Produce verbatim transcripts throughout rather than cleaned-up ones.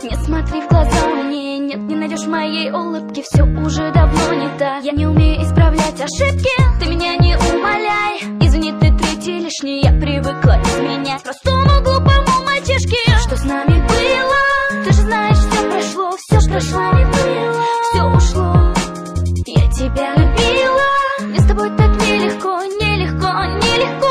Не смотри в глаза мне, нет, не найдешь моей улыбки. Все уже давно не так, я не умею исправлять ошибки. Ты меня не умоляй, извини, ты третий лишний. Я привыкла изменять простому глупому мальчишке. Что с нами было? Ты же знаешь, все прошло, все ж прошло, все ушло. Я тебя любила, мне с тобой так нелегко, нелегко, нелегко.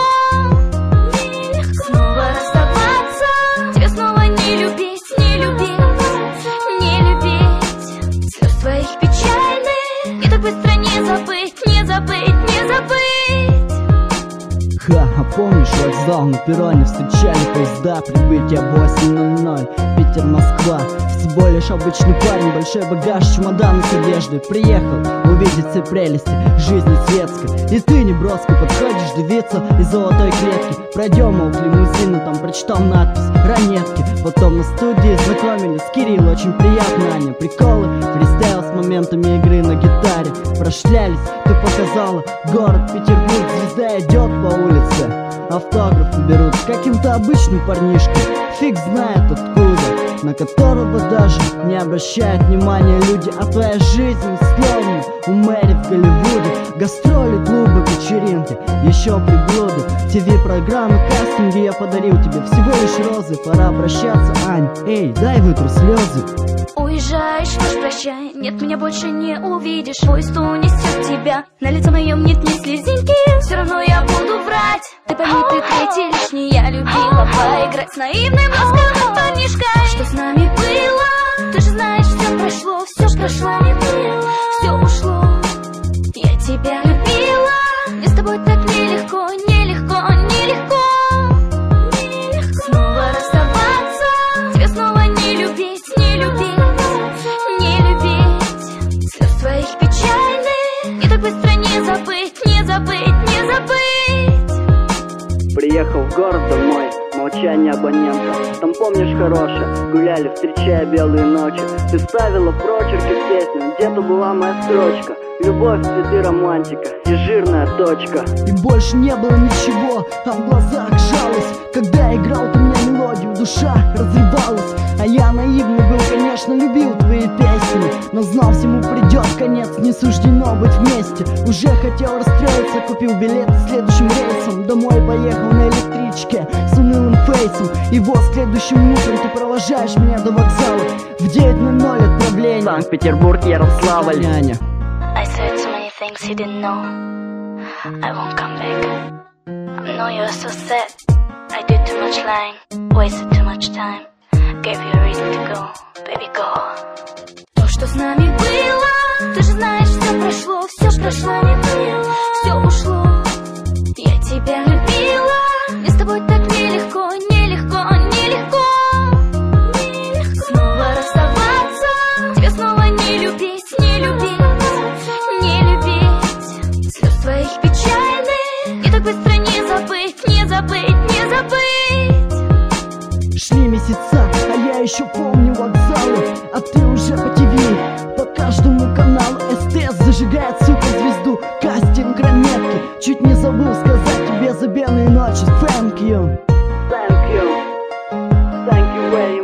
Снова расставаться, тебе снова не любить, не любить, не любить. Слез твоих печальных и так быстро не забыть, не забыть, не забыть. Ха, а помнишь вокзал на перроне? Встречали поезда, прибытие восемь ноль ноль. Питер, Москва. Всего лишь обычный парень, большой багаж, чемодан с одеждой. Приехал увидеть все прелести жизни светской. И ты неброско подходишь девицу из золотой клетки. Пройдем, мол, к лимузину, там прочитал надпись «Ранетки». Потом на студии знакомились, Кирилл, очень приятно, Аня. Приколы, фристайл с моментами игры на гитаре. Прошлялись, ты показала город Петербург. Звезда идет по улице, автографы берут с каким-то обычным парнишкой, фиг знает откуда, на которого даже не обращают внимания люди. А твоя жизнь словно у Мэри в Голливуде. Гастроли, клубы, вечеринки, еще приблуды, ТВ-программы, кастинги. Я подарил тебе всего лишь розы. Пора обращаться, Ань, эй, дай вытру слезы. Уезжаешь, что ж, прощай, нет, меня больше не увидишь. Поезд унесет тебя, на лице моем нет ни слезинки. Все равно я буду врать, ты пойми, ты третий лишний. Я любила поиграть с наивным ласковым парнишкой. Что с нами было? Ты же знаешь, все прошло, все ж прошло, все ушло. Я тебя любила, мне с тобой так нелегко, нелегко, нелегко. Снова расставаться, тебе снова не любить, не любить, не любить. Слез твоих печальных и так быстро не забыть, не забыть, не забыть. Приехал в город домой, молчание абонента. Там, помнишь, хорошее, гуляли, встречая белые ночи. Ты ставила прочерки в песню, где-то была моя строчка. Любовь, цветы, романтика и жирная точка. И больше не было ничего, а в глазах жалость. Когда играл ты мне мелодию, душа разрывалась. А я наивный был, конечно, любил твои песни, но знал, всему придет конец, не суждено быть вместе. Уже хотел расстроиться, купил билет следующим рейсом. Домой поехал на электричке с унылым фейсом. И вот следующим утром ты провожаешь меня до вокзала. В девять ноль ноль отправление Санкт-Петербург, Ярославль. Аня. I said so many things you didn't know. I won't come back. I know you're so sad. I did too much lying, wasted too much time. Gave you a reason to go, baby, go. То, что с нами было, ты же знаешь, все прошло, все ж прошло, все ушло. Я тебя любила, мне с тобой так нелегко, нелегко, нелегко. Снова расставаться, тебе снова не любить, не любить, не любить. Слез твоих печальных и так быстро не забыть, не забыть, не забыть. Шли месяца, а я еще помню вокзалы, а ты уже по ТВ, по каждому каналу. СТС зажигает, сука, звезду, кастинг, ранетки. Чуть не забыл сказать тебе за белые ночи. Thank you, thank you, thank you very much.